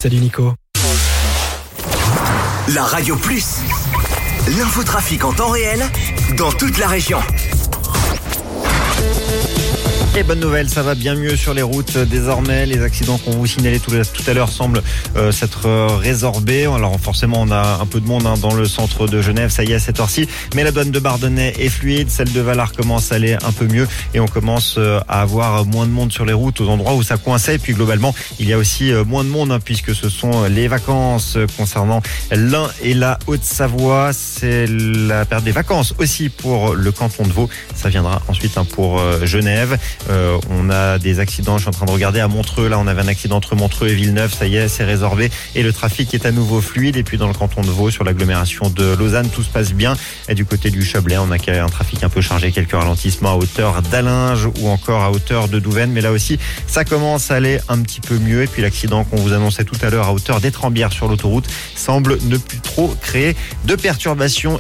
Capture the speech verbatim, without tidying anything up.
Salut Nico. La Radio Plus, l'infotrafic en temps réel dans toute la région. Et bonne nouvelle, ça va bien mieux sur les routes désormais. Les accidents qu'on vous signalait tout, tout à l'heure semblent euh, s'être euh, résorbés. Alors forcément, on a un peu de monde hein, dans le centre de Genève, ça y est à cette heure-ci. Mais la douane de Bardonnay est fluide, celle de Valar commence à aller un peu mieux. Et on commence euh, à avoir moins de monde sur les routes aux endroits où ça coinçait. Et puis globalement, il y a aussi euh, moins de monde hein, puisque ce sont les vacances euh, concernant l'Ain et la Haute-Savoie. C'est la période des vacances aussi pour le canton de Vaud. Ça viendra ensuite hein, pour euh, Genève. Euh, on a des accidents, je suis en train de regarder à Montreux, là on avait un accident entre Montreux et Villeneuve, ça y est, c'est résorbé et le trafic est à nouveau fluide. Et puis dans le canton de Vaud, sur l'agglomération de Lausanne, tout se passe bien. Et du côté du Chablais, on a un trafic un peu chargé, quelques ralentissements à hauteur d'Allinges ou encore à hauteur de Douvaine, mais là aussi ça commence à aller un petit peu mieux. Et puis l'accident qu'on vous annonçait tout à l'heure à hauteur d'Étrembières sur l'autoroute semble ne plus trop créer de perturbations